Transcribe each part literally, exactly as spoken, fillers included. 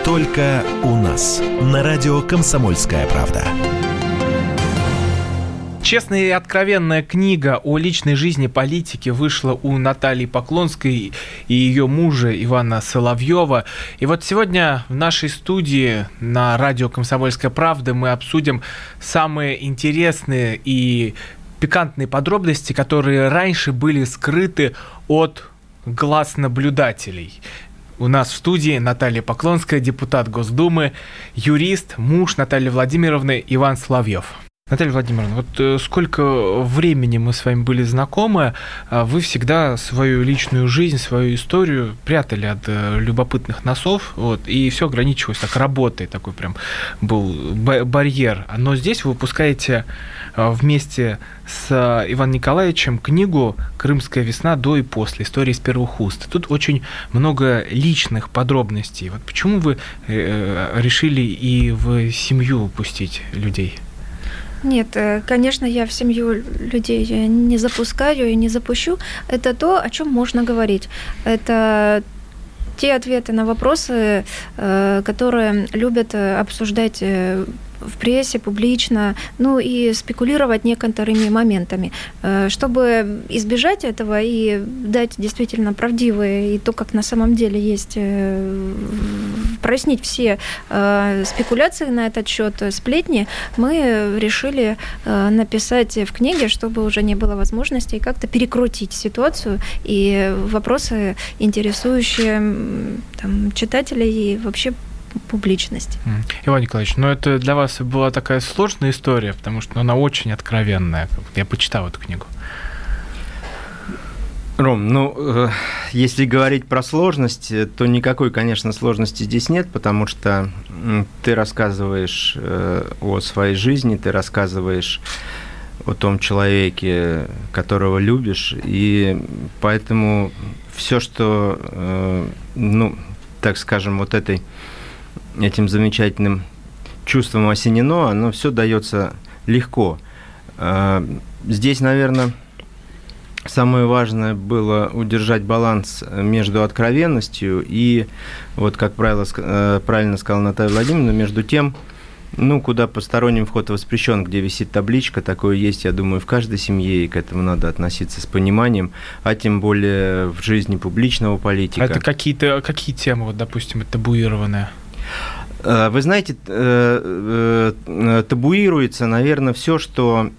Только у нас. На радио «Комсомольская правда». Честная и откровенная книга о личной жизни политики вышла у Натальи Поклонской и ее мужа Ивана Соловьева. И вот сегодня в нашей студии на радио «Комсомольская правда» мы обсудим самые интересные и пикантные подробности, которые раньше были скрыты от глаз наблюдателей. У нас в студии Наталья Поклонская, депутат Госдумы, юрист, муж Натальи Владимировны Иван Соловьев. Наталья Владимировна, вот сколько времени мы с вами были знакомы, вы всегда свою личную жизнь, свою историю прятали от любопытных носов, вот, и все ограничивалось так работой, такой прям был барьер. Но здесь вы выпускаете вместе с Иваном Николаевичем книгу «Крымская весна до и после. История из первых уст». Тут очень много личных подробностей. Вот почему вы решили и в семью пустить людей? Нет, конечно, я в семью людей не запускаю и не запущу. Это то, о чем можно говорить. Это те ответы на вопросы, которые любят обсуждать в прессе, публично, ну и спекулировать некоторыми моментами. Чтобы избежать этого и дать действительно правдивые и то, как на самом деле есть, прояснить все спекуляции на этот счет, сплетни, мы решили написать в книге, чтобы уже не было возможности как-то перекрутить ситуацию и вопросы, интересующие там, читателей и вообще публичность. Иван Николаевич, ну это для вас была такая сложная история, потому что она очень откровенная. Я почитал эту книгу. Ром, ну, э, если говорить про сложность, то никакой, конечно, сложности здесь нет, потому что ты рассказываешь э, о своей жизни, ты рассказываешь о том человеке, которого любишь, и поэтому все, что, э, ну, так скажем, вот этой этим замечательным чувством осенено, оно все дается легко. Здесь, наверное, самое важное было удержать баланс между откровенностью и, вот как правило, правильно сказала Наталья Владимировна, между тем, ну, куда посторонним вход воспрещен, где висит табличка, такое есть, я думаю, в каждой семье, и к этому надо относиться с пониманием, а тем более в жизни публичного политика. Это какие-то, какие темы, вот, допустим, табуированные? Вы знаете, табуируется, наверное, все, что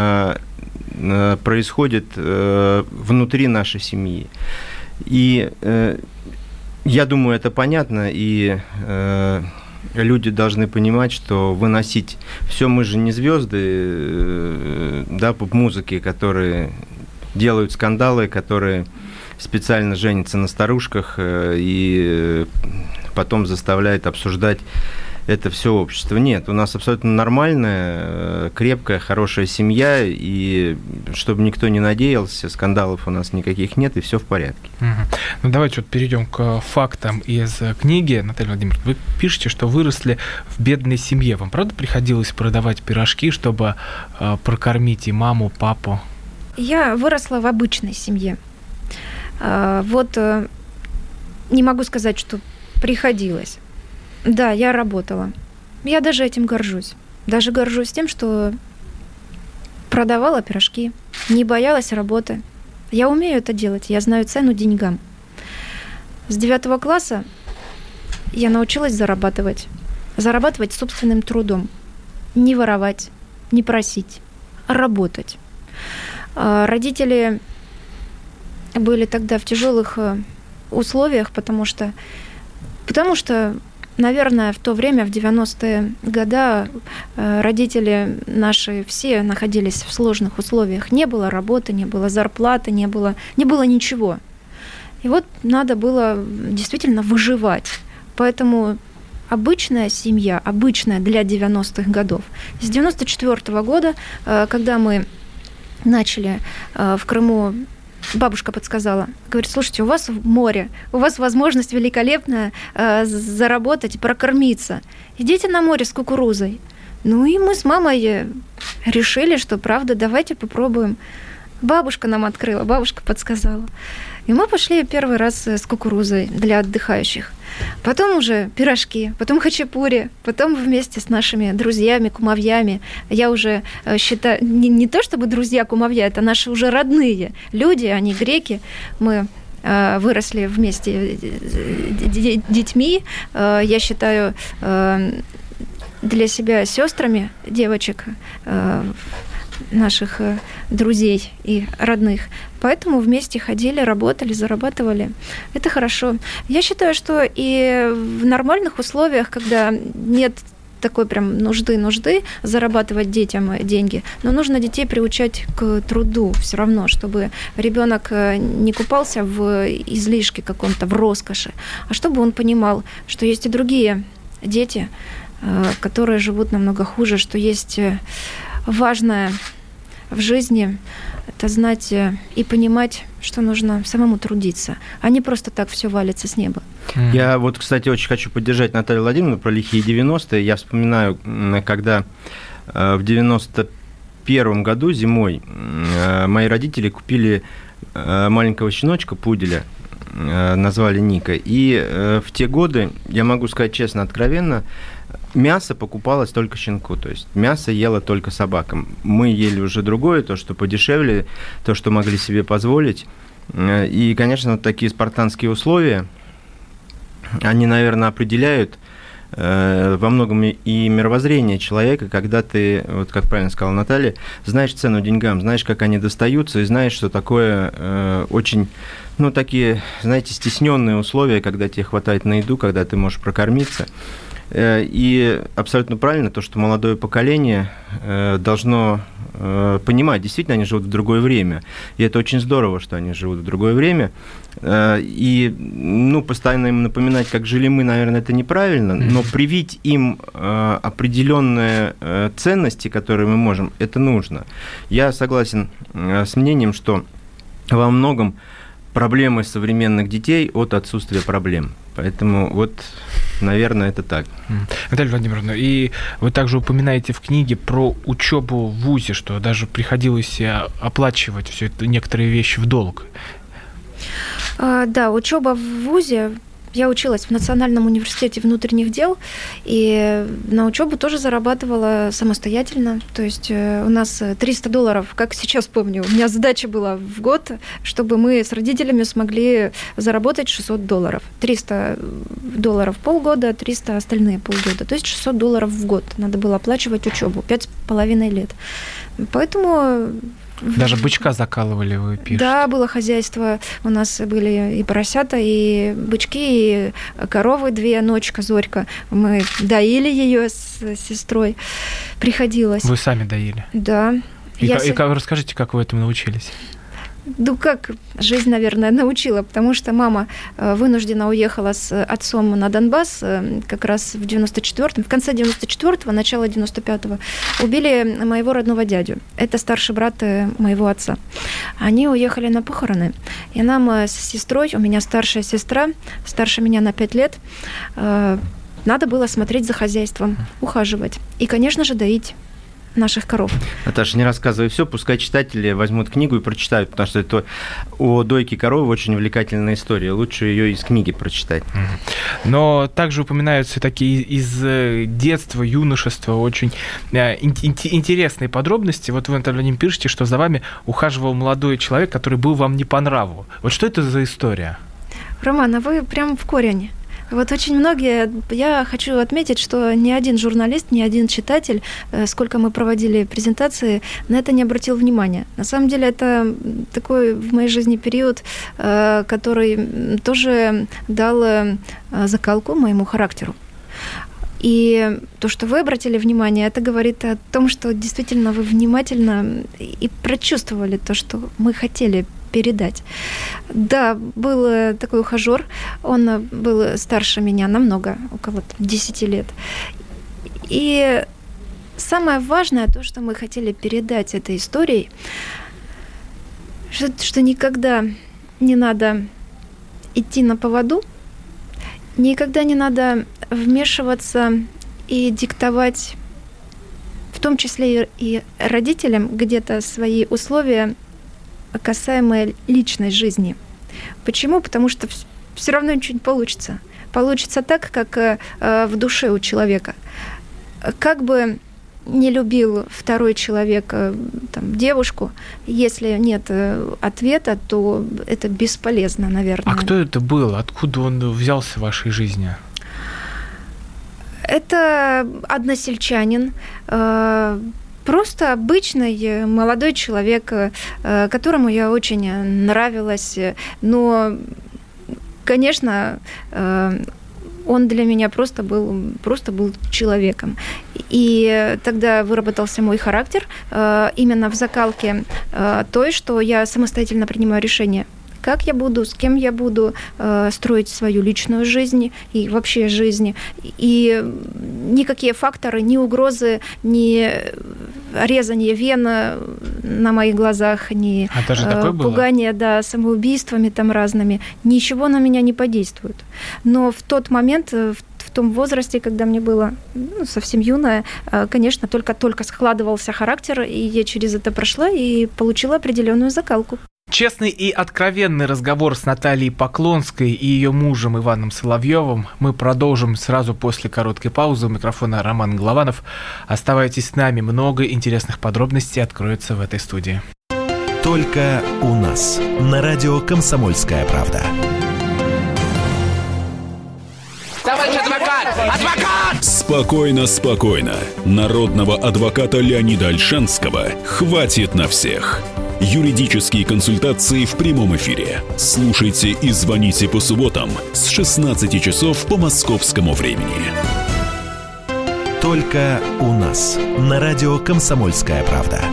происходит внутри нашей семьи. И я думаю, это понятно, и люди должны понимать, что выносить все, мы же не звезды, да, поп-музыки, которые делают скандалы, которые специально женятся на старушках и потом заставляет обсуждать это все общество. Нет, у нас абсолютно нормальная, крепкая, хорошая семья, и чтобы никто не надеялся, скандалов у нас никаких нет, и все в порядке. Угу. Ну, давайте вот перейдем к фактам из книги. Наталья Владимировна, вы пишете, что выросли в бедной семье. Вам, правда, приходилось продавать пирожки, чтобы э, прокормить и маму, папу? Я выросла в обычной семье. Э, вот э, не могу сказать, что приходилось. Да, я работала. Я даже этим горжусь. Даже горжусь тем, что продавала пирожки, не боялась работы. Я умею это делать, я знаю цену деньгам. С девятого класса я научилась зарабатывать. Зарабатывать собственным трудом. Не воровать, не просить, а работать. Родители были тогда в тяжелых условиях, потому что Потому что, наверное, в то время, в девяностые годы, родители наши все находились в сложных условиях. Не было работы, не было зарплаты, не было, не было ничего. И вот надо было действительно выживать. Поэтому обычная семья, обычная для девяностых годов. С девяносто четвёртого года, когда мы начали в Крыму, бабушка подсказала, говорит, слушайте, у вас море, у вас возможность великолепная э, заработать, прокормиться. Идите на море с кукурузой. Ну и мы с мамой решили, что правда, давайте попробуем. Бабушка нам открыла, бабушка подсказала. И мы пошли первый раз с кукурузой для отдыхающих. потом уже пирожки, потом хачапури, потом вместе с нашими друзьями, кумовьями. Я уже считаю, не, не то чтобы друзья, кумовья, это наши уже родные люди, они греки. Мы э, выросли вместе с детьми. Э, я считаю э, для себя сестрами девочек, э, наших друзей и родных. Поэтому вместе ходили, работали, зарабатывали. Это хорошо. Я считаю, что и в нормальных условиях, когда нет такой прям нужды-нужды зарабатывать детям деньги, но нужно детей приучать к труду все равно, чтобы ребенок не купался в излишке каком-то, в роскоши, а чтобы он понимал, что есть и другие дети, которые живут намного хуже, что есть важное в жизни – это знать и понимать, что нужно самому трудиться, а не просто так все валится с неба. Я вот, кстати, очень хочу поддержать Наталью Владимировну про лихие девяностые. Я вспоминаю, когда в девяносто первом году зимой мои родители купили маленького щеночка, пуделя, назвали Ника. И в те годы, я могу сказать честно, откровенно, мясо покупалось только щенку, то есть мясо ела только собакам. Мы ели уже другое, то, что подешевле, то, что могли себе позволить. И, конечно, вот такие спартанские условия, они, наверное, определяют э, во многом и мировоззрение человека, когда ты, вот как правильно сказала Наталья, знаешь цену деньгам, знаешь, как они достаются, и знаешь, что такое э, очень, ну, такие, знаете, стесненные условия, когда тебе хватает на еду, когда ты можешь прокормиться. И абсолютно правильно то, что молодое поколение должно понимать, действительно, они живут в другое время. И это очень здорово, что они живут в другое время. И, ну, постоянно им напоминать, как жили мы, наверное, это неправильно, но привить им определенные ценности, которые мы можем, это нужно. Я согласен с мнением, что во многом проблемы современных детей от отсутствия проблем. Поэтому вот, наверное, это так. Наталья Владимировна, и вы также упоминаете в книге про учебу в вузе, что даже приходилось оплачивать все это, некоторые вещи в долг. А, да, учеба в вузе. Я училась в Национальном университете внутренних дел, и на учебу тоже зарабатывала самостоятельно. То есть у нас триста долларов, как сейчас помню, у меня задача была в год, чтобы мы с родителями смогли заработать шестьсот долларов. триста долларов полгода, триста остальные полгода. То есть шестьсот долларов в год. Надо было оплачивать учебу, пять с половиной лет. Поэтому... Даже бычка закалывали, вы пишете. Да, было хозяйство. У нас были и поросята, и бычки, и коровы две, ночка, зорька. Мы доили ее с сестрой. Приходилось. Вы сами доили? Да. И, Я... и, и расскажите, как вы этому научились? Ну, как жизнь, наверное, научила, потому что мама вынуждена уехала с отцом на Донбасс как раз в девяносто четвёртом, в конце девяносто четвёртого, начало девяносто пятого. Убили моего родного дядю. Это старший брат моего отца. Они уехали на похороны. И нам с сестрой, у меня старшая сестра, старше меня на пять лет, надо было смотреть за хозяйством, ухаживать. И, конечно же, доить наших коров. Наташа, не рассказывай все, пускай читатели возьмут книгу и прочитают, потому что это о дойке коровы очень увлекательная история. Лучше ее из книги прочитать. Но также упоминаются такие из детства, юношества очень интересные подробности. Вот вы, Наталья Владимировна, пишете, что за вами ухаживал молодой человек, который был вам не по нраву. Вот что это за история? Роман, а вы прям в корень. Вот очень многие, я хочу отметить, что ни один журналист, ни один читатель, сколько мы проводили презентации, на это не обратил внимания. На самом деле это такой в моей жизни период, который тоже дал закалку моему характеру. И то, что вы обратили внимание, это говорит о том, что действительно вы внимательно и прочувствовали то, что мы хотели передать. Да, был такой ухажёр, он был старше меня намного, около десяти лет. И самое важное, то, что мы хотели передать этой историей, что, что никогда не надо идти на поводу, никогда не надо вмешиваться и диктовать, в том числе и родителям, где-то свои условия, касаемые личной жизни. Почему? Потому что все равно ничего не получится. получится так, как э, в душе у человека. Как бы не любил второй человек там, девушку, если нет ответа, то это бесполезно, наверное. А кто это был? Откуда он взялся в вашей жизни? Это односельчанин, просто обычный молодой человек, которому я очень нравилась, но, конечно, он для меня просто был, просто был человеком. И тогда выработался мой характер именно в закалке той, что я самостоятельно принимаю решения. Как я буду, с кем я буду э, строить свою личную жизнь и вообще жизнь. И никакие факторы, ни угрозы, ни резание вен на моих глазах, ни а даже э, пугание да, самоубийствами там разными, ничего на меня не подействует. Но в тот момент, в в том возрасте, когда мне было ну, совсем юная, конечно, только-только складывался характер, и я через это прошла и получила определенную закалку. Честный и откровенный разговор с Натальей Поклонской и ее мужем Иваном Соловьевым мы продолжим сразу после короткой паузы. У микрофона Роман Голованов. Оставайтесь с нами, много интересных подробностей откроется в этой студии. Только у нас на радио «Комсомольская правда». Товарищ адвокат! Адвокат! Спокойно, спокойно. Народного адвоката Леонида Ольшанского хватит на всех. Юридические консультации в прямом эфире. Слушайте и звоните по субботам с шестнадцати часов по московскому времени. Только у нас на радио «Комсомольская правда».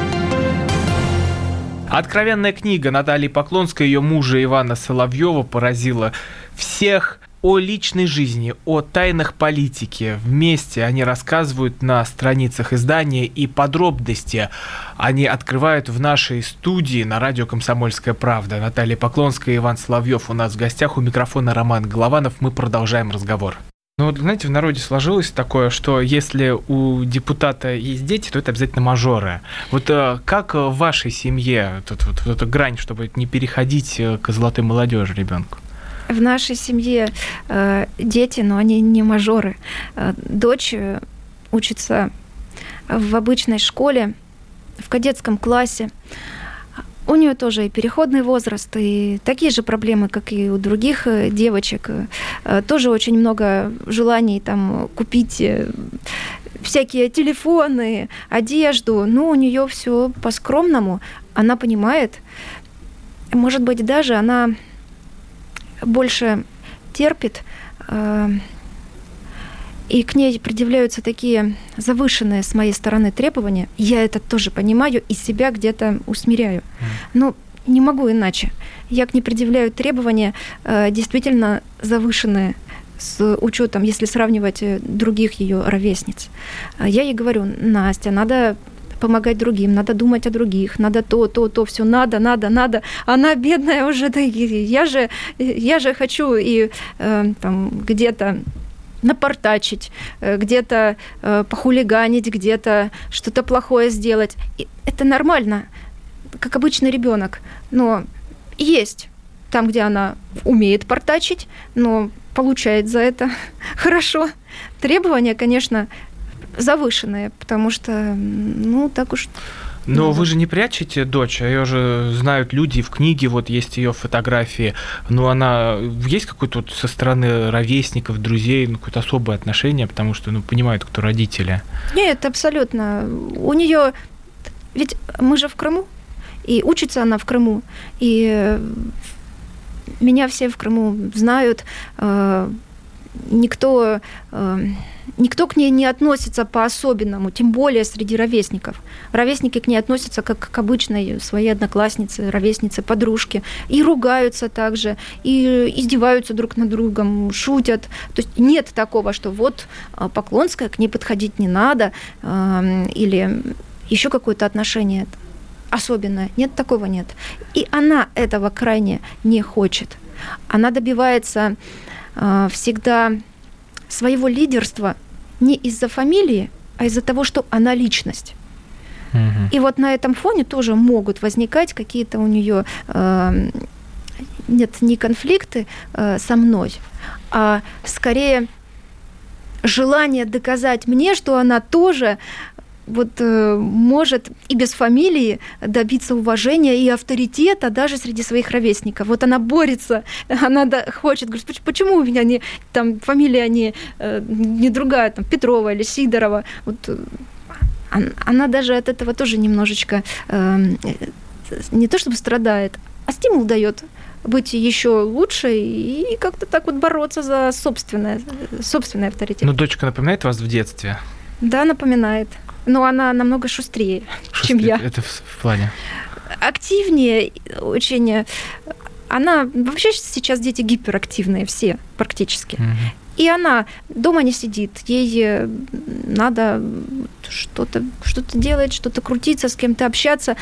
Откровенная книга Натальи Поклонской и ее мужа Ивана Соловьева поразила всех. О личной жизни, о тайнах политики. Вместе они рассказывают на страницах издания, и подробности они открывают в нашей студии на радио «Комсомольская правда». Наталья Поклонская и Иван Соловьев у нас в гостях. У микрофона Роман Голованов. Мы продолжаем разговор. Ну, вот, знаете, в народе сложилось такое, что если у депутата есть дети, то это обязательно мажоры. Вот как в вашей семье тут, вот, вот, эта грань, чтобы не переходить к золотой молодежи ребенку? В нашей семье э, дети, но они не мажоры. Э, дочь учится в обычной школе, в кадетском классе. У нее тоже и переходный возраст, и такие же проблемы, как и у других девочек. Э, тоже очень много желаний там купить всякие телефоны, одежду. Но у нее все по-скромному. Она понимает, может быть, даже она больше терпит, э, и к ней предъявляются такие завышенные с моей стороны требования. Я это тоже понимаю и себя где-то усмиряю. Но не могу иначе. Я к ней предъявляю требования э, действительно завышенные с учетом, если сравнивать других ее ровесниц. Я ей говорю: Настя, надо помогать другим, надо думать о других, надо то, то, то, все надо, надо, надо. Она бедная уже, да, я же, я же хочу и э, там где-то напортачить, где-то э, похулиганить, где-то что-то плохое сделать. И это нормально, как обычный ребенок. Но есть там, где она умеет портачить, но получает за это хорошо. Требования, конечно, завышенные, потому что, ну, так уж... Но вы же не прячете дочь, ее же знают люди в книге, вот есть ее фотографии, но она, есть какое-то вот со стороны ровесников, друзей, ну, какое-то особое отношение, потому что, ну, понимают, кто родители? Нет, абсолютно. У нее, ведь мы же в Крыму, и учится она в Крыму, и меня все в Крыму знают, никто... Никто к ней не относится по-особенному, тем более среди ровесников. Ровесники к ней относятся как к обычной своей однокласснице, ровеснице, подружке. И ругаются также, и издеваются друг над другом, шутят. То есть нет такого, что вот Поклонская, к ней подходить не надо, или еще какое-то отношение особенное. Нет, такого нет. И она этого крайне не хочет. Она добивается всегда своего лидерства не из-за фамилии, а из-за того, что она личность. Угу. И вот на этом фоне тоже могут возникать какие-то у нее э, нет, не конфликты э, со мной, а скорее желание доказать мне, что она тоже вот э, может и без фамилии добиться уважения и авторитета даже среди своих ровесников. Вот она борется, она да, хочет, говорит, почему у меня не, там, фамилия не, э, не другая, там, Петрова или Сидорова. Вот, э, она даже от этого тоже немножечко э, не то чтобы страдает, а стимул дает быть еще лучше и как-то так вот бороться за собственное, собственный авторитет. Ну, дочка напоминает вас в детстве? Да, напоминает. Но она намного шустрее, шустрее, чем я. Это в, в плане? Активнее очень. Она... Вообще сейчас дети гиперактивные все практически. Угу. И она дома не сидит. Ей надо что-то, что-то делать, что-то крутиться, с кем-то общаться.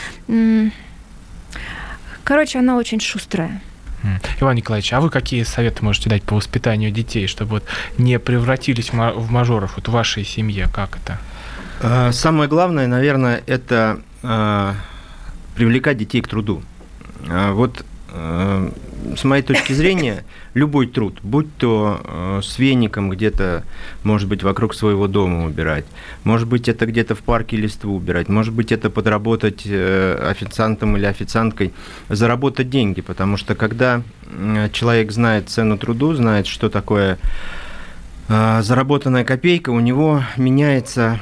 Короче, она очень шустрая. Иван Николаевич, а вы какие советы можете дать по воспитанию детей, чтобы вот не превратились в мажоров вот в вашей семье? Как это? Самое главное, наверное, это э, привлекать детей к труду. Вот э, с моей точки зрения, любой труд, будь то э, с веником где-то, может быть, вокруг своего дома убирать, может быть, это где-то в парке листву убирать, может быть, это подработать э, официантом или официанткой, заработать деньги, потому что когда человек знает цену труду, знает, что такое э, заработанная копейка, у него меняется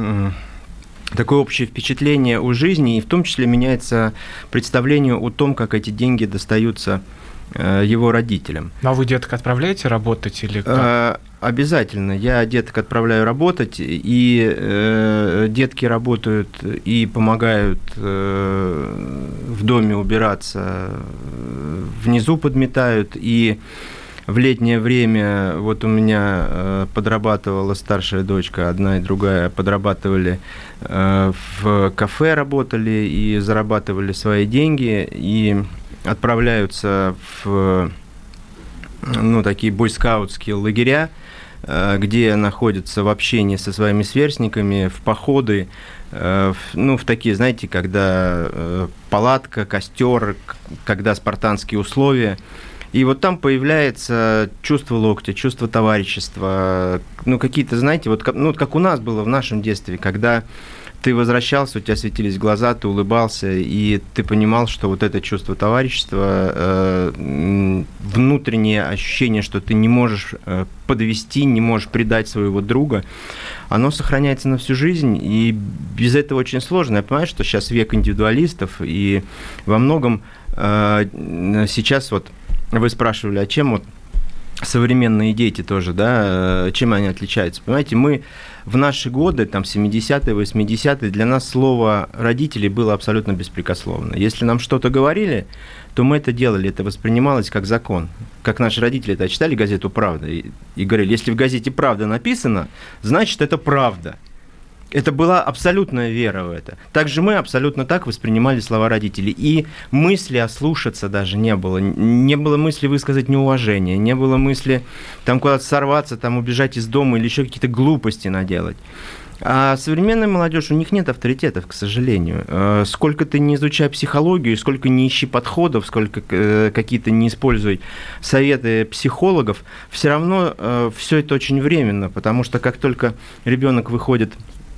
такое общее впечатление о жизни, и в том числе меняется представление о том, как эти деньги достаются его родителям. Ну, а вы деток отправляете работать или как? Обязательно. Я деток отправляю работать, и э, детки работают и помогают э, в доме убираться, внизу подметают, и в летнее время вот у меня э, подрабатывала старшая дочка, одна и другая подрабатывали э, в кафе, работали и зарабатывали свои деньги, и отправляются в ну, такие бойскаутские лагеря, э, где находятся в общении со своими сверстниками, в походы, э, в, ну, в такие, знаете, когда э, палатка, костер, когда спартанские условия. И вот там появляется чувство локтя, чувство товарищества, ну, какие-то, знаете, вот как, ну, как у нас было в нашем детстве, когда ты возвращался, у тебя светились глаза, ты улыбался, и ты понимал, что вот это чувство товарищества, э, внутреннее ощущение, что ты не можешь э, подвести, не можешь предать своего друга, оно сохраняется на всю жизнь, и без этого очень сложно. Я понимаю, что сейчас век индивидуалистов, и во многом э, сейчас вот вы спрашивали, а чем вот современные дети тоже, да, чем они отличаются? Понимаете, мы в наши годы, там, семидесятые, восьмидесятые, для нас слово «родители» было абсолютно беспрекословно. Если нам что-то говорили, то мы это делали, это воспринималось как закон. Как наши родители это читали газету «Правда» и, и говорили, если в газете «Правда» написано, значит, это правда. Это была абсолютная вера в это. Также мы абсолютно так воспринимали слова родителей. И мысли ослушаться даже не было. Не было мысли высказать неуважение, не было мысли там куда-то сорваться, там убежать из дома или еще какие-то глупости наделать. А современная молодежь, у них нет авторитетов, к сожалению. Сколько ты не изучай психологию, сколько не ищи подходов, сколько какие-то не используй советы психологов, все равно все это очень временно, потому что как только ребенок выходит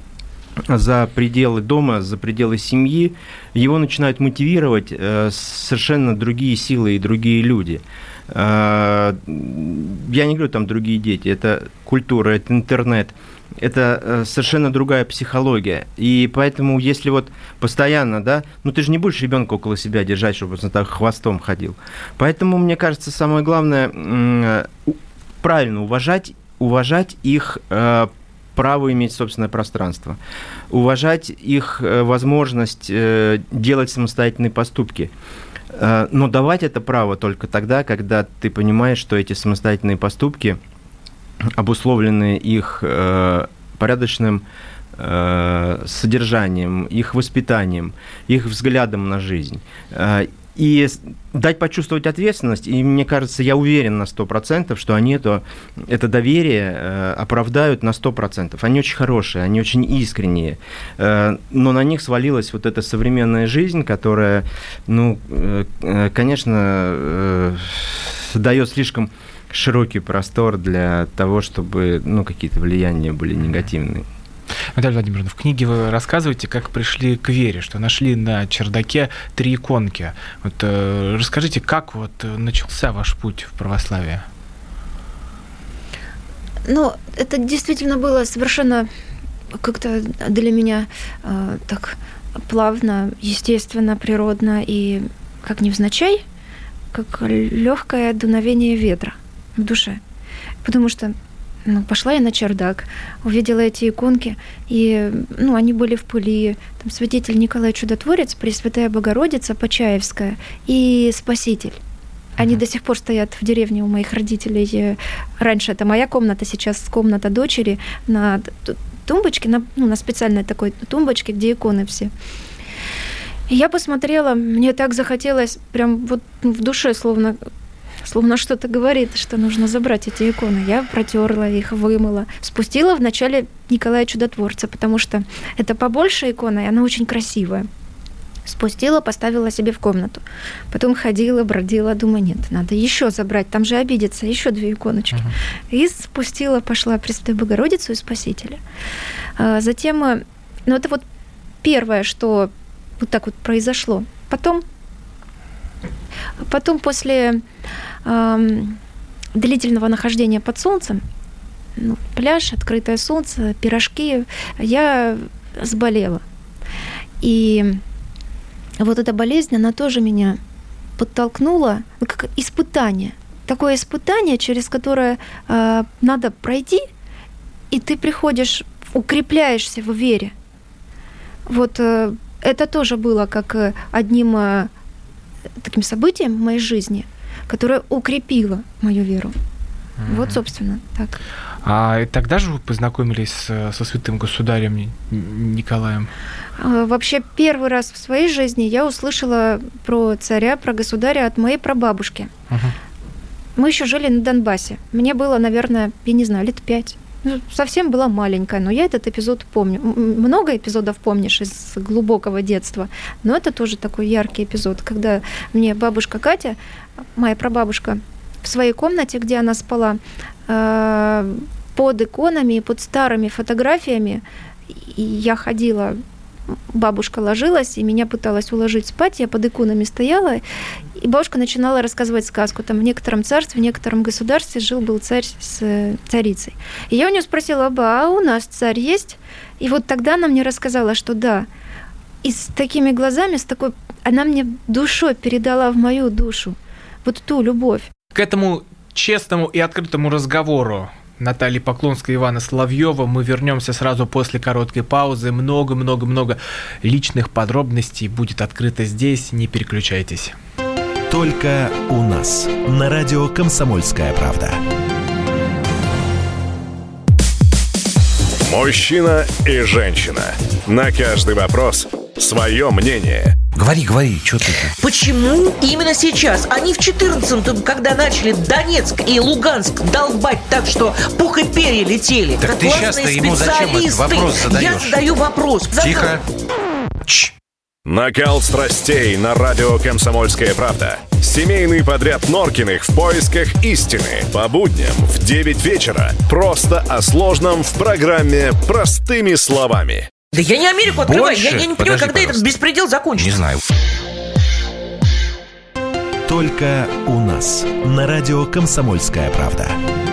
за пределы дома, за пределы семьи, его начинают мотивировать э, совершенно другие силы и другие люди. Э, я не говорю там другие дети, это культура, это интернет, это э, совершенно другая психология. И поэтому, если вот постоянно, да, ну ты же не будешь ребенка около себя держать, чтобы он так хвостом ходил. Поэтому, мне кажется, самое главное э, правильно уважать, уважать их э, право иметь собственное пространство, уважать их возможность делать самостоятельные поступки, но давать это право только тогда, когда ты понимаешь, что эти самостоятельные поступки обусловлены их порядочным содержанием, их воспитанием, их взглядом на жизнь. и дать почувствовать ответственность, и мне кажется, я уверен на сто процентов, что они это, это доверие оправдают на сто процентов. Они очень хорошие, они очень искренние, но на них свалилась вот эта современная жизнь, которая, ну, конечно, дает слишком широкий простор для того, чтобы, ну, какие-то влияния были негативные. Наталья Владимировна, в книге вы рассказываете, как пришли к вере, что нашли на чердаке три иконки. Вот, э, расскажите, как вот начался ваш путь в православие? Ну, это действительно было совершенно как-то для меня э, так плавно, естественно, природно и как невзначай, как легкое дуновение ветра в душе. Потому что ну, пошла я на чердак, увидела эти иконки, и ну, они были в пыли. Там святитель Николай Чудотворец, Пресвятая Богородица, Почаевская и Спаситель. Они uh-huh. до сих пор стоят в деревне у моих родителей. Раньше это моя комната, сейчас комната дочери на тумбочке, на, ну, на специальной такой тумбочке, где иконы все. И я посмотрела, мне так захотелось, прям вот в душе словно... Словно что-то говорит, что нужно забрать эти иконы. Я протерла их, вымыла. Спустила вначале Николая Чудотворца, потому что это побольше икона, и она очень красивая. Спустила, поставила себе в комнату. Потом ходила, бродила, думаю, нет, надо еще забрать, там же обидится, еще две иконочки. Uh-huh. И спустила, пошла Пресвятую Богородицу и Спасителя. А затем, ну это вот первое, что вот так вот произошло. Потом Потом после э, длительного нахождения под солнцем, ну, пляж, открытое солнце, пирожки, я заболела. И вот эта болезнь, она тоже меня подтолкнула, ну, как испытание. Такое испытание, через которое э, надо пройти, и ты приходишь, укрепляешься в вере. Вот э, это тоже было как одним... Э, таким событием в моей жизни, которое укрепило мою веру. Mm-hmm. Вот, собственно, так. А тогда же вы познакомились со святым государем Николаем? Вообще, первый раз в своей жизни я услышала про царя, про государя от моей прабабушки. Uh-huh. Мы еще жили на Донбассе. Мне было, наверное, я не знаю, лет пять. Ну, совсем была маленькая, но я этот эпизод помню. Много эпизодов помнишь из глубокого детства, но это тоже такой яркий эпизод, когда мне бабушка Катя, моя прабабушка, в своей комнате, где она спала, под иконами, под старыми фотографиями, и я ходила, бабушка ложилась, и меня пыталась уложить спать, я под иконами стояла, и бабушка начинала рассказывать сказку. Там в некотором царстве, в некотором государстве жил-был царь с царицей. И я у нее спросила: «Ба, а у нас царь есть?» И вот тогда она мне рассказала, что да. И с такими глазами, с такой... Она мне душой передала в мою душу вот ту любовь. К этому честному и открытому разговору Натальи Поклонской и Ивана Соловьева мы вернемся сразу после короткой паузы. Много-много-много личных подробностей будет открыто здесь. Не переключайтесь. Только у нас. На радио «Комсомольская правда». Мужчина и женщина. На каждый вопрос свое мнение. Говори, говори, что ты? Почему именно сейчас? Они в четырнадцатом, когда начали Донецк и Луганск долбать так, что пух и перья летели. Так ты сейчас-то ему зачем этот вопрос задаешь? Я задаю вопрос. Тихо. Чш. Накал страстей на радио «Комсомольская правда». Семейный подряд Норкиных в поисках истины. По будням в девять вечера. Просто о сложном в программе «Простыми словами». Да я не Америку открываю. Я, я не понимаю, когда пожалуйста. Этот беспредел закончится. Не знаю. Только у нас. На радио «Комсомольская правда».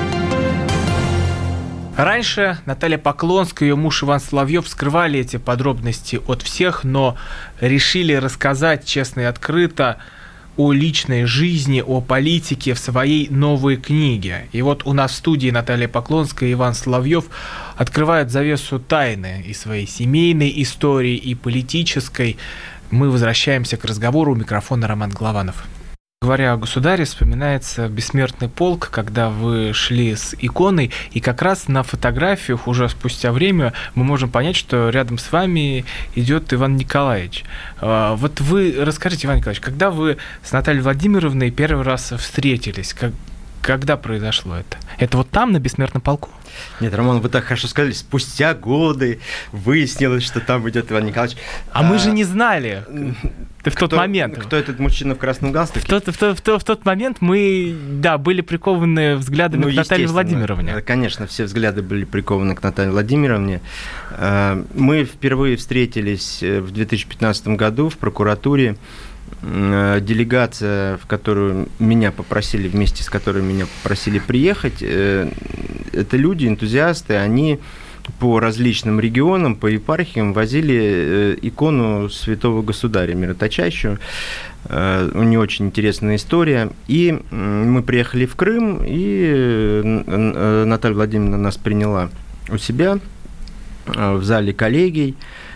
Раньше Наталья Поклонская и ее муж Иван Соловьев скрывали эти подробности от всех, но решили рассказать честно и открыто о личной жизни, о политике в своей новой книге. И вот у нас в студии Наталья Поклонская и Иван Соловьев открывают завесу тайны и своей семейной истории, и политической. Мы возвращаемся к разговору. У микрофона Роман Голованов. Говоря о государе, вспоминается «Бессмертный полк», когда вы шли с иконой, и как раз на фотографиях уже спустя время мы можем понять, что рядом с вами идет Иван Николаевич. Вот вы расскажите, Иван Николаевич, когда вы с Натальей Владимировной первый раз встретились, как, когда произошло это? Это вот там, на «Бессмертном полку»? Нет, Роман, вы так хорошо сказали, спустя годы выяснилось, что там идет Иван Николаевич. А, а мы же не знали в тот кто, момент. Кто этот мужчина в красном галстуке? В тот, в, тот, в, тот, в тот момент мы, да, были прикованы взглядами ну, к Наталье Владимировне. Конечно, все взгляды были прикованы к Наталье Владимировне. Мы впервые встретились в две тысячи пятнадцатом году в прокуратуре. Делегация, в которую меня попросили, вместе с которой меня попросили приехать, это люди, энтузиасты, они по различным регионам, по епархиям возили икону святого государя мироточащую. У нее очень интересная история. И мы приехали в Крым, и Наталья Владимировна нас приняла у себя в зале коллегий.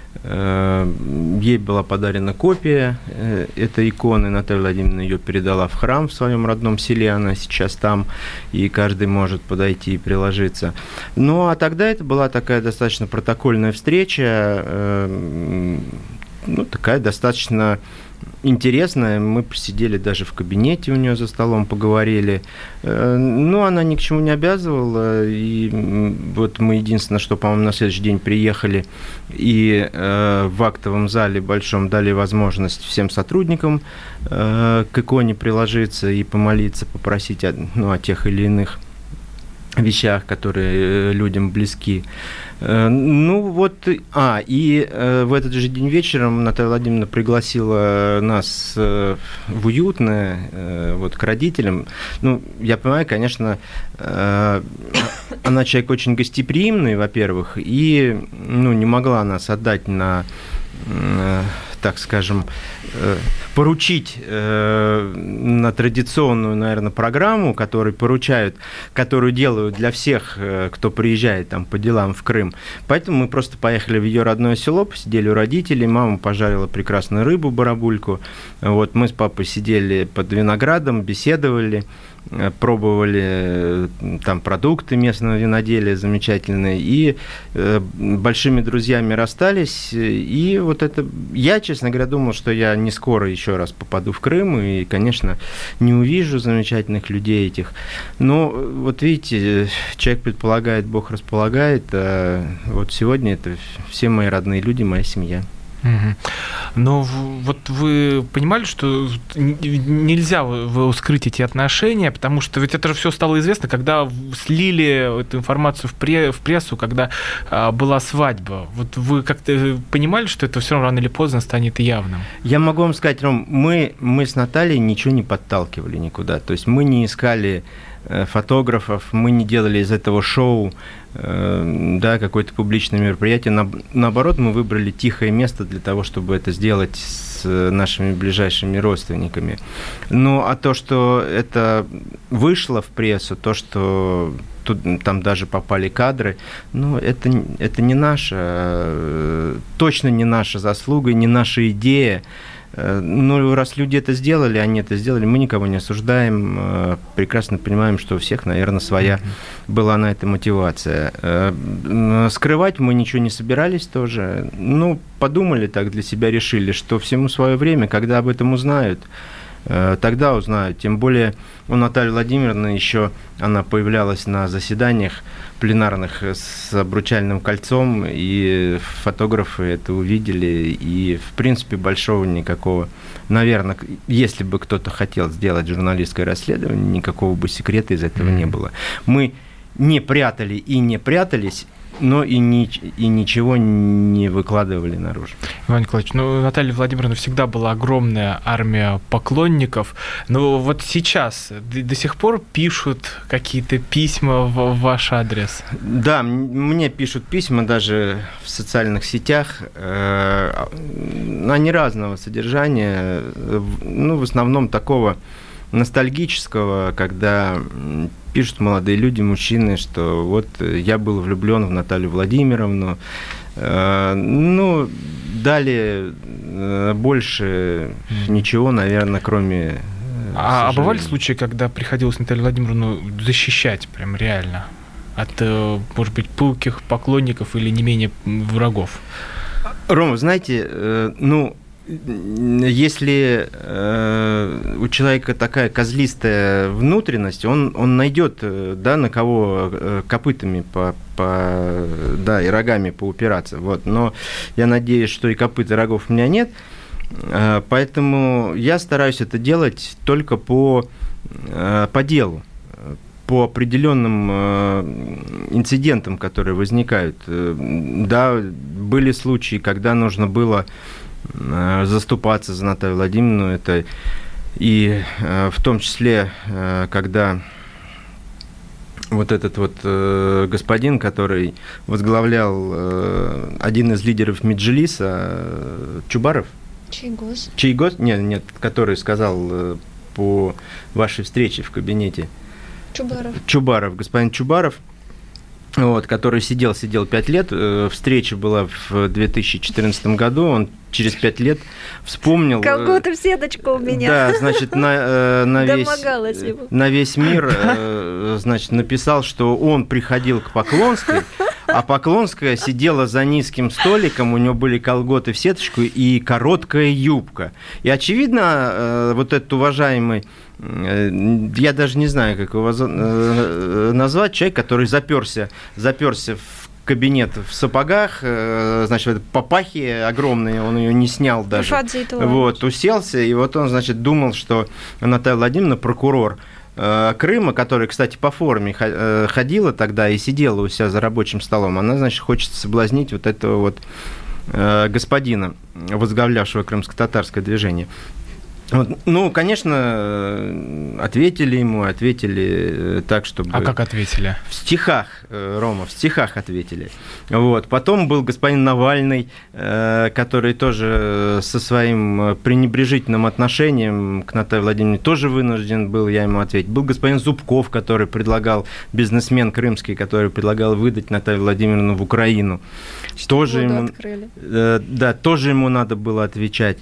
Ей была подарена копия этой иконы. Наталья Владимировна ее передала в храм в своем родном селе. Она сейчас там, и каждый может подойти и приложиться. Ну, а тогда это была такая достаточно протокольная встреча, ну, такая достаточно интересная. Мы посидели даже в кабинете у нее за столом, поговорили. Но она ни к чему не обязывала. И вот мы единственное, что, по-моему, на следующий день приехали и в актовом зале большом дали возможность всем сотрудникам к иконе приложиться и помолиться, попросить о, ну, о тех или иных вещах, которые людям близки. Ну вот, а, и в этот же день вечером Наталья Владимировна пригласила нас в уютное, вот, к родителям. Ну, я понимаю, конечно, она человек очень гостеприимный, во-первых, и, ну, не могла нас отдать на, так скажем, поручить на традиционную, наверное, программу, которую поручают, которую делают для всех, кто приезжает там по делам в Крым. Поэтому мы просто поехали в ее родное село, посидели у родителей, мама пожарила прекрасную рыбу, барабульку. Вот, мы с папой сидели под виноградом, беседовали, пробовали там продукты местного виноделия замечательные, и э, большими друзьями расстались. И вот это... Я, честно говоря, думал, что я не скоро еще раз попаду в Крым и, конечно, не увижу замечательных людей этих. Но вот видите, человек предполагает, Бог располагает, а вот сегодня это все мои родные люди, моя семья. Угу. Но вот вы понимали, что нельзя вы скрыть эти отношения, потому что ведь это же все стало известно, когда слили эту информацию в, пре- в прессу, когда а, была свадьба. Вот вы как-то понимали, что это все равно рано или поздно станет явным? Я могу вам сказать, Ром, мы, мы с Натальей ничего не подталкивали никуда. То есть мы не искали фотографов, мы не делали из этого шоу, да, какое-то публичное мероприятие. На, наоборот, мы выбрали тихое место для того, чтобы это сделать с нашими ближайшими родственниками. Ну, а то, что это вышло в прессу, то, что тут, там даже попали кадры, ну, это, это не наша, точно не наша заслуга, не наша идея. Ну, раз люди это сделали, они это сделали, мы никого не осуждаем, прекрасно понимаем, что у всех, наверное, своя была на это мотивация. Скрывать мы ничего не собирались тоже. Ну, подумали так, для себя решили, что всему свое время, когда об этом узнают, тогда узнают. Тем более у Натальи Владимировны еще она появлялась на заседаниях пленарных с обручальным кольцом, и фотографы это увидели, и, в принципе, большого никакого, наверное, если бы кто-то хотел сделать журналистское расследование, никакого бы секрета из этого mm-hmm. не было. Мы не прятали и не прятались, но и, ни, и ничего не выкладывали наружу. Иван Николаевич, ну, Наталья Владимировна всегда была огромная армия поклонников, но вот сейчас до, до сих пор пишут какие-то письма в, в ваш адрес? Да, мне пишут письма даже в социальных сетях, они разного содержания, ну, в основном такого ностальгического, когда пишут молодые люди, мужчины, что вот я был влюблен в Наталью Владимировну. Ну, далее больше ничего, наверное, кроме А, а бывали случаи, когда приходилось Наталью Владимировну защищать прям реально от, может быть, пылких поклонников или не менее врагов? Рома, знаете, ну, если э, у человека такая козлистая внутренность, он, он найдет, да, на кого копытами по, по, да, и рогами поупираться. Вот. Но я надеюсь, что и копыт, и рогов у меня нет. Э, поэтому я стараюсь это делать только по, э, по делу, по определенным э, инцидентам, которые возникают. Да, были случаи, когда нужно было заступаться за Наталью Владимировну, это и э, в том числе, э, когда вот этот вот э, господин, который возглавлял э, один из лидеров Меджлиса, э, Чубаров? Чайгоз. Чайгоз? Нет, нет, который сказал э, по вашей встрече в кабинете. Чубаров. Чубаров, господин Чубаров. Вот, который сидел, сидел пять лет. Встреча была в две тысячи четырнадцатом году. Он через пять лет вспомнил... Колготы в сеточку у меня. Да, значит, на, на, весь, его. на весь мир, значит, написал, что он приходил к Поклонской, а Поклонская сидела за низким столиком, у него были колготы в сеточку и короткая юбка. И, очевидно, вот этот уважаемый, я даже не знаю, как его назвать, человек, который заперся, заперся в кабинет в сапогах, значит, в папахе огромной, он ее не снял даже. Вот, уселся, и вот он, значит, думал, что Наталья Владимировна, прокурор Крыма, которая, кстати, по форме ходила тогда и сидела у себя за рабочим столом, она, значит, хочет соблазнить вот этого вот господина, возглавлявшего крымско-татарское движение. Вот, ну, конечно, ответили ему, ответили так, чтобы... А как ответили? В стихах, Рома, в стихах ответили. Вот. Потом был господин Навальный, который тоже со своим пренебрежительным отношением к Наталье Владимировне тоже вынужден был я ему ответить. Был господин Зубков, который предлагал, бизнесмен крымский, который предлагал выдать Наталью Владимировну в Украину. Тоже ему, да, тоже ему надо было отвечать.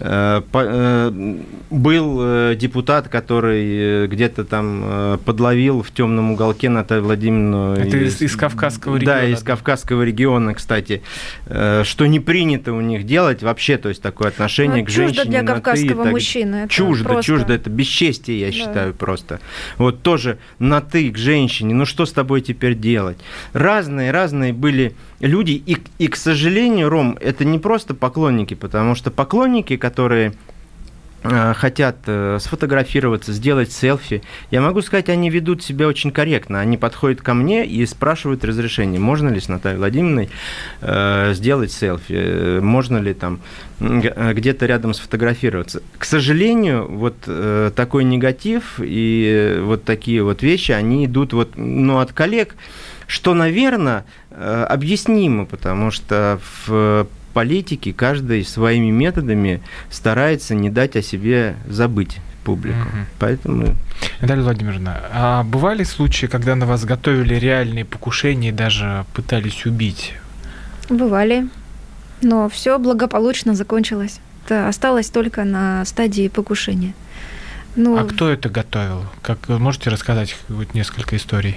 Был депутат, который где-то там подловил в темном уголке Наталью Владимировну. Это из, из Кавказского региона. Да, из Кавказского региона, кстати. Что не принято у них делать вообще, то есть такое отношение ну, к женщине. Чуждо для кавказского ты, мужчины. Это чуждо, просто... чуждо, это бесчестие, я да. считаю, просто. Вот тоже на ты к женщине, ну что с тобой теперь делать? Разные, разные были люди, и, и к сожалению, Ром, это не просто поклонники, потому что поклонники, которые хотят сфотографироваться, сделать селфи, я могу сказать, они ведут себя очень корректно. Они подходят ко мне и спрашивают разрешение, можно ли с Натальей Владимировной сделать селфи, можно ли там где-то рядом сфотографироваться. К сожалению, вот такой негатив и вот такие вот вещи, они идут вот, ну, от коллег, что, наверное, объяснимо, потому что в политики каждый своими методами старается не дать о себе забыть публику. Mm-hmm. Поэтому... Наталья Владимировна, а бывали случаи, когда на вас готовили реальные покушения и даже пытались убить? Бывали, но все благополучно закончилось. Это осталось только на стадии покушения. Ну... А кто это готовил? Как можете рассказать хоть несколько историй?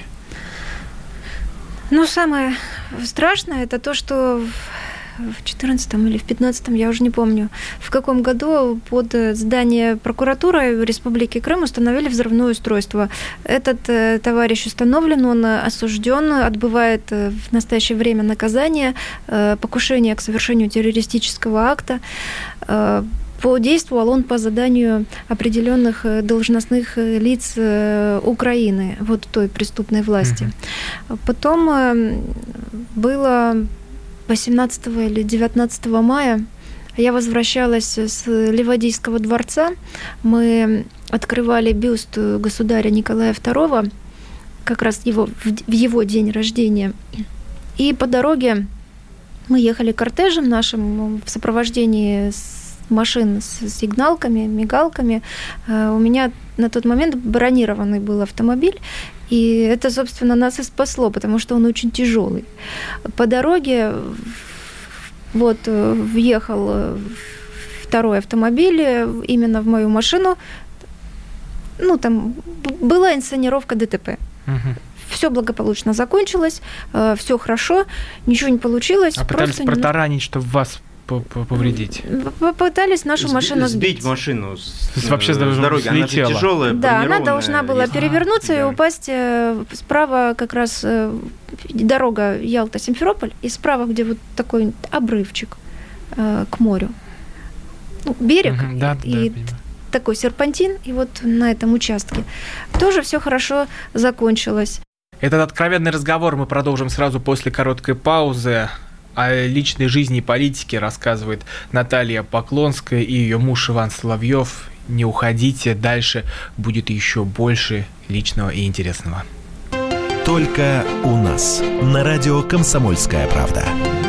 Ну, самое страшное это то, что в четырнадцатом или в пятнадцатом, я уже не помню, в каком году под здание прокуратуры Республики Крым установили взрывное устройство. Этот э, товарищ установлен, он осужден, отбывает в настоящее время наказание, э, покушение к совершению террористического акта. Э, Действовал он по заданию определенных должностных лиц Украины, вот той преступной власти. Mm-hmm. Потом было восемнадцатого или девятнадцатого мая, я возвращалась с Ливадийского дворца, мы открывали бюст государя Николая второго, как раз его, в его день рождения, и по дороге мы ехали кортежем нашим в сопровождении машин с сигналками, мигалками. У меня на тот момент бронированный был автомобиль, и это, собственно, нас и спасло, потому что он очень тяжелый. По дороге вот въехал второй автомобиль именно в мою машину. ну, там была инсценировка ДТП. Угу. Все благополучно закончилось, все хорошо, ничего не получилось. А пытались протаранить, чтобы вас повредить? Попытались нашу машину сбить. Сбить машину с, вообще с дороги. Слетела. Она же тяжелая, да, она должна была перевернуться а, и да. упасть справа как раз дорога Ялта-Симферополь, и справа, где вот такой обрывчик к морю. Ну, берег угу, да, и да, такой серпантин, и вот на этом участке тоже все хорошо закончилось. Этот откровенный разговор мы продолжим сразу после короткой паузы. О личной жизни и политике рассказывает Наталья Поклонская и ее муж Иван Соловьев. Не уходите, дальше будет еще больше личного и интересного. Только у нас на радио «Комсомольская правда».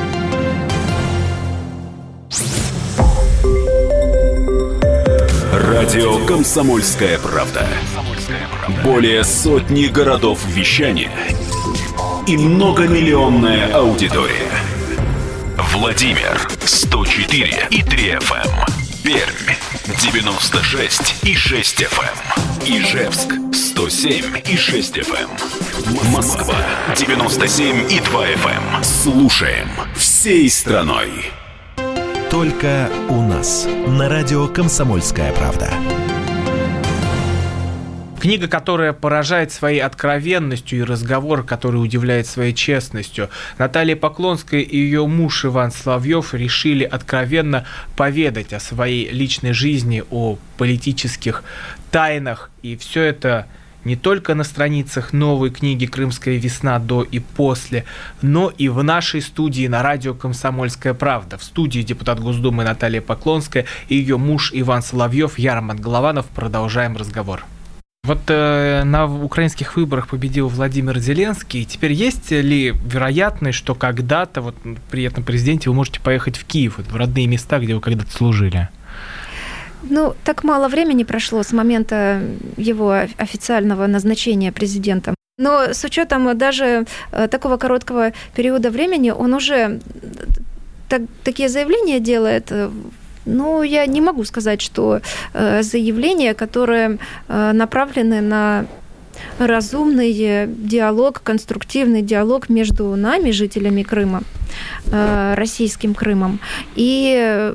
Радио «Комсомольская правда». Более сотни городов вещания и многомиллионная аудитория. Владимир сто четыре и три эф эм, Пермь девяносто шесть и шесть эф эм, Ижевск сто семь и шесть эф эм, Москва девяносто семь и два эф эм. Слушаем всей страной. Только у нас на радио «Комсомольская правда». Книга, которая поражает своей откровенностью, и разговор, который удивляет своей честностью. Наталья Поклонская и ее муж Иван Соловьев решили откровенно поведать о своей личной жизни, о политических тайнах. И все это не только на страницах новой книги «Крымская весна. До и после», но и в нашей студии на радио «Комсомольская правда». В студии депутат Госдумы Наталья Поклонская и ее муж Иван Соловьев. Я, Роман Голованов. Продолжаем разговор. Вот э, на украинских выборах победил Владимир Зеленский. Теперь есть ли вероятность, что когда-то вот, при этом президенте вы можете поехать в Киев, в родные места, где вы когда-то служили? Ну, так мало времени прошло с момента его официального назначения президентом. Но с учетом даже такого короткого периода времени он уже так, такие заявления делает. Ну, я не могу сказать, что э, заявления, которые э, направлены на разумный диалог, конструктивный диалог между нами, жителями Крыма, э, российским Крымом, и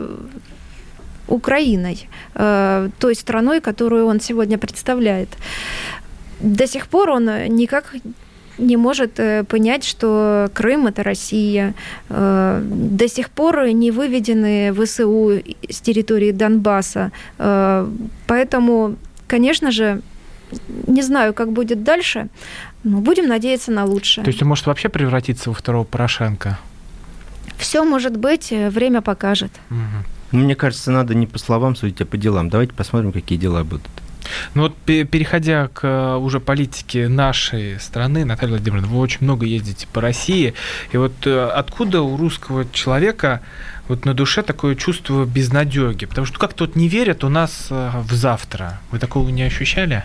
Украиной, э, той страной, которую он сегодня представляет. До сих пор он никак не может понять, что Крым – это Россия. До сих пор не выведены ВСУ с территории Донбасса. Поэтому, конечно же, не знаю, как будет дальше, но будем надеяться на лучшее. То есть он может вообще превратиться во второго Порошенко? Все может быть, время покажет. Угу. Мне кажется, надо не по словам судить, а по делам. Давайте посмотрим, какие дела будут. Ну вот, переходя к уже политике нашей страны, Наталья Владимировна, вы очень много ездите по России, и вот откуда у русского человека вот на душе такое чувство безнадёги? Потому что как-то вот не верят у нас в завтра. Вы такого не ощущали?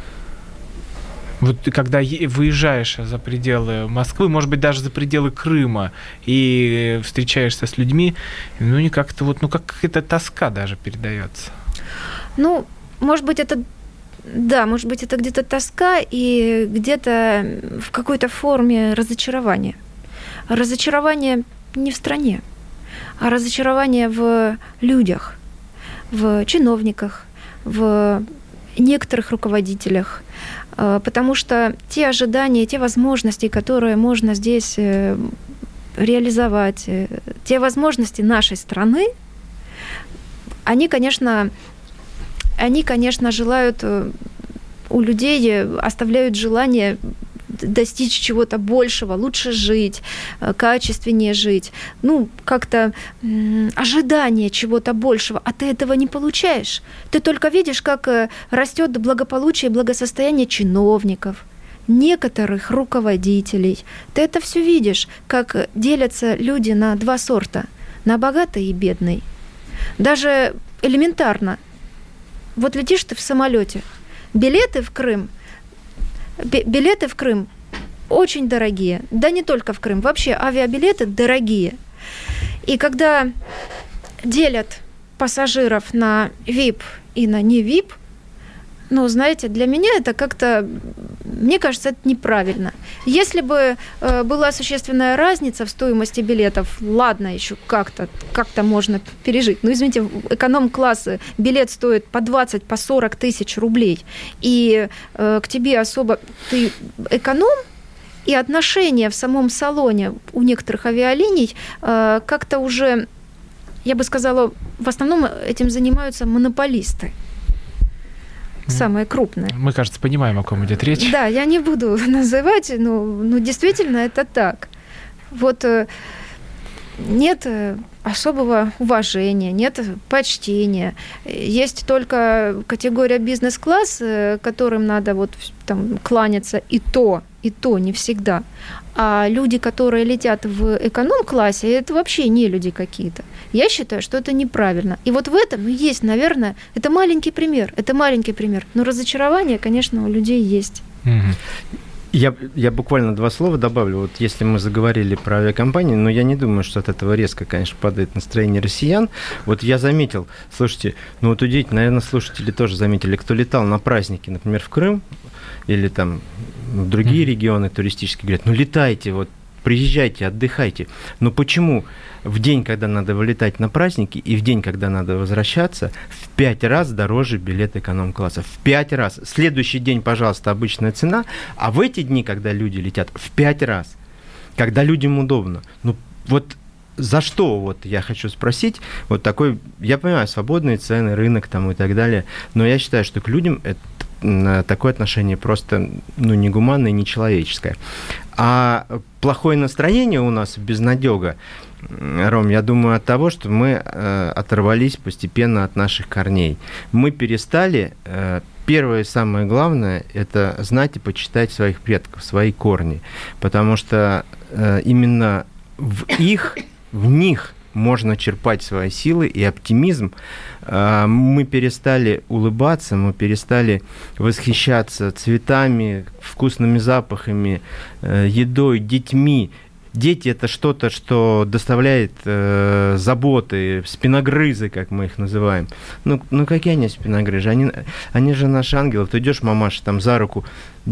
Вот когда выезжаешь за пределы Москвы, может быть, даже за пределы Крыма, и встречаешься с людьми, ну, не как-то вот, ну, как какая-то тоска даже передается. Ну, может быть, это, да, может быть, это где-то тоска и где-то в какой-то форме разочарование. Разочарование не в стране, а разочарование в людях, в чиновниках, в некоторых руководителях, потому что те ожидания, те возможности, которые можно здесь реализовать, те возможности нашей страны, они, конечно, они, конечно, желают у людей, оставляют желание достичь чего-то большего, лучше жить, качественнее жить, ну, как-то м- ожидание чего-то большего, а ты этого не получаешь. Ты только видишь, как растет благополучие и благосостояние чиновников, некоторых руководителей. Ты это все видишь, как делятся люди на два сорта, на богатый и бедный. Даже элементарно. Вот летишь ты в самолете, билеты в Крым, билеты в Крым очень дорогие. Да не только в Крым, вообще авиабилеты дорогие. И когда делят пассажиров на ви ай пи и на не ви ай пи, Ну, знаете, для меня это как-то, мне кажется, это неправильно. Если бы э, была существенная разница в стоимости билетов, ладно, еще как-то, как-то можно пережить. Но, извините, в эконом-класс билет стоит по двадцать, по сорок тысяч рублей. И э, к тебе особо... Ты эконом, и отношения в самом салоне у некоторых авиалиний э, как-то уже, я бы сказала, в основном этим занимаются монополисты. Самое крупное. Мы, кажется, понимаем, о ком идет речь. Да, я не буду называть, но, но действительно это так. Вот нет особого уважения, нет почтения. Есть только категория бизнес-класс, которым надо вот там кланяться, и то, и то не всегда. А люди, которые летят в эконом-классе, это вообще не люди какие-то. Я считаю, что это неправильно. И вот в этом ну, есть, наверное, это маленький пример, это маленький пример. Но разочарование, конечно, у людей есть. Я, я буквально два слова добавлю. Вот если мы заговорили про авиакомпании, но я не думаю, что от этого резко, конечно, падает настроение россиян. Вот я заметил, слушайте, ну вот удивительно, наверное, слушатели тоже заметили, кто летал на праздники, например, в Крым или там в другие mm-hmm. регионы туристические, говорят, ну летайте, вот приезжайте, отдыхайте. Но почему в день, когда надо вылетать на праздники, и в день, когда надо возвращаться, в пять раз дороже билет эконом-класса? В пять раз. Следующий день, пожалуйста, обычная цена, а в эти дни, когда люди летят, в пять раз. Когда людям удобно. Ну, вот за что, вот я хочу спросить, вот такой, я понимаю, свободные цены, рынок там и так далее, но я считаю, что к людям это такое отношение просто ну, негуманное, нечеловеческое. А плохое настроение у нас, безнадега, Ром, я думаю, от того, что мы э, оторвались постепенно от наших корней. Мы перестали, э, первое и самое главное, это знать и почитать своих предков, свои корни. Потому что э, именно в их, в них можно черпать свои силы и оптимизм. Мы перестали улыбаться, мы перестали восхищаться цветами, вкусными запахами, едой, детьми. Дети – это что-то, что доставляет э, заботы, спиногрызы, как мы их называем. Ну, ну какие они спиногрызы? Они, они же наши ангелы. Ты идешь, мамаша, там за руку,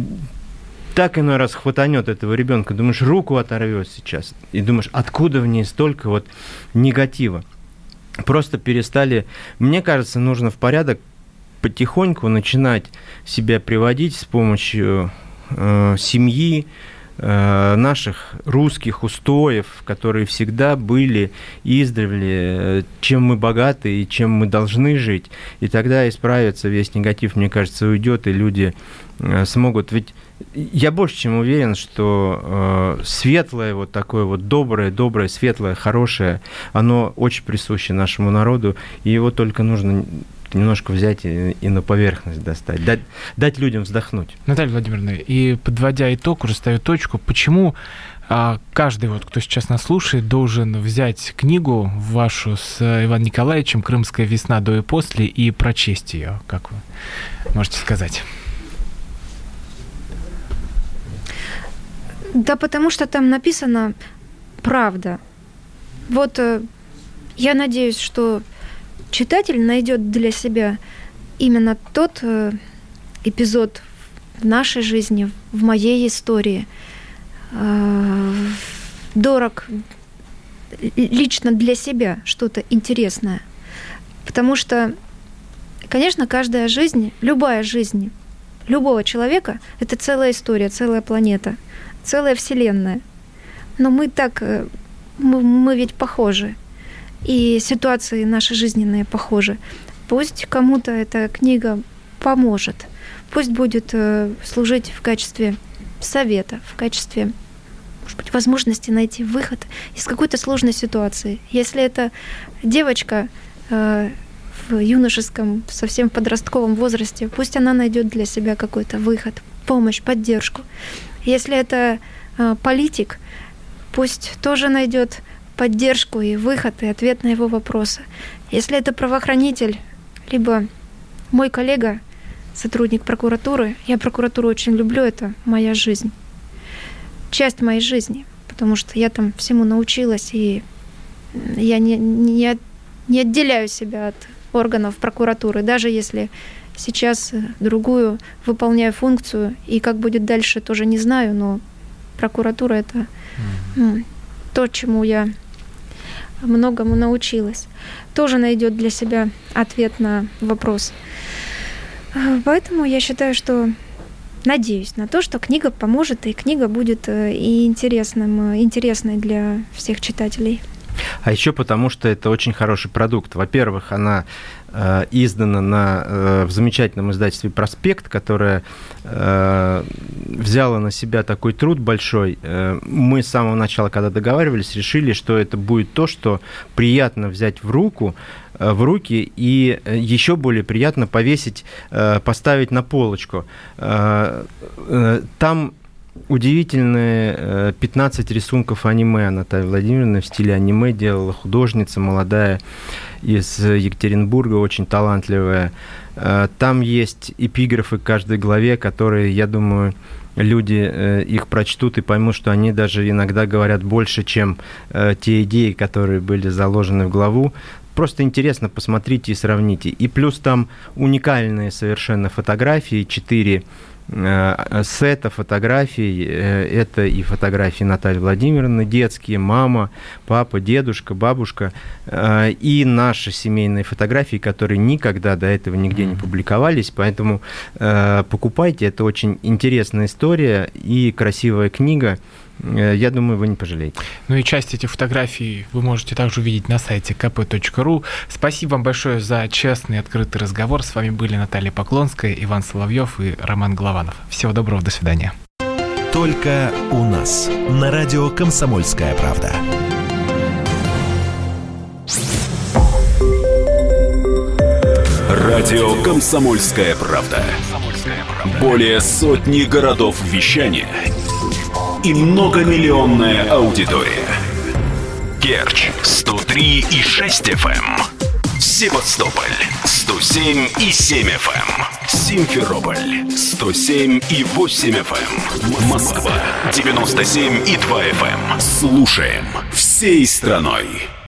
так иной раз хватанет этого ребенка, думаешь, руку оторвет сейчас, и думаешь, откуда в ней столько вот негатива. Просто перестали, мне кажется, нужно в порядок потихоньку начинать себя приводить с помощью э, семьи, э, наших русских устоев, которые всегда были издревле, чем мы богаты и чем мы должны жить. И тогда исправится весь негатив, мне кажется, уйдет, и люди э, смогут, ведь я больше чем уверен, что э, светлое, вот такое вот доброе, доброе, светлое, хорошее, оно очень присуще нашему народу, и его только нужно немножко взять и, и на поверхность достать, дать, дать людям вздохнуть. Наталья Владимировна, и подводя итог, уже ставлю точку, почему а, каждый, вот, кто сейчас нас слушает, должен взять книгу вашу с Иваном Николаевичем «Крымская весна до и после» и прочесть ее, как вы можете сказать? Да потому что там написано правда. Вот я надеюсь, что читатель найдет для себя именно тот эпизод в нашей жизни, в моей истории, дорог лично для себя, что-то интересное. Потому что, конечно, каждая жизнь, любая жизнь любого человека – это целая история, целая планета, целая вселенная. Но мы так, мы, мы ведь похожи. И ситуации наши жизненные похожи. Пусть кому-то эта книга поможет. Пусть будет служить в качестве совета, в качестве, может быть, возможности найти выход из какой-то сложной ситуации. Если это девочка в юношеском, совсем подростковом возрасте, пусть она найдет для себя какой-то выход, помощь, поддержку. Если это э, политик, пусть тоже найдет поддержку и выход, и ответ на его вопросы. Если это правоохранитель, либо мой коллега, сотрудник прокуратуры, я прокуратуру очень люблю, это моя жизнь, часть моей жизни, потому что я там всему научилась, и я не, не, не отделяю себя от органов прокуратуры, даже если сейчас другую выполняю функцию. И как будет дальше, тоже не знаю, но прокуратура – это mm. то, чему я многому научилась. Тоже найдет для себя ответ на вопрос. Поэтому я считаю, что надеюсь на то, что книга поможет, и книга будет и интересным, интересной для всех читателей. А еще потому, что это очень хороший продукт. Во-первых, она э, издана на, э, в замечательном издательстве «Проспект», которое э, взяло на себя такой труд большой. Э, мы с самого начала, когда договаривались, решили, что это будет то, что приятно взять в руку, э, в руки, и еще более приятно повесить, э, поставить на полочку. Э, э, там удивительные пятнадцать рисунков аниме. Наталья Владимировна в стиле аниме делала, художница молодая из Екатеринбурга, очень талантливая. Там есть эпиграфы к каждой главе, которые, я думаю, люди их прочтут и поймут, что они даже иногда говорят больше, чем те идеи, которые были заложены в главу. Просто интересно, посмотрите и сравните. И плюс там уникальные совершенно фотографии, четыре сета фотографий. Это и фотографии Натальи Владимировны, детские, мама, папа, дедушка, бабушка, и наши семейные фотографии, которые никогда до этого нигде не публиковались, поэтому покупайте, это очень интересная история и красивая книга. Я думаю, вы не пожалеете. Ну и часть этих фотографий вы можете также увидеть на сайте ка пэ точка ру. Спасибо вам большое за честный и открытый разговор. С вами были Наталья Поклонская, Иван Соловьев и Роман Голованов. Всего доброго, до свидания. Только у нас на радио «Комсомольская правда». Радио «Комсомольская правда». Более сотни городов вещания и многомиллионная аудитория. Керчь сто три и шесть эф эм, Севастополь сто семь и семь эф эм, Симферополь сто семь и восемь эф эм, Москва девяносто семь и два эф эм. Слушаем всей страной.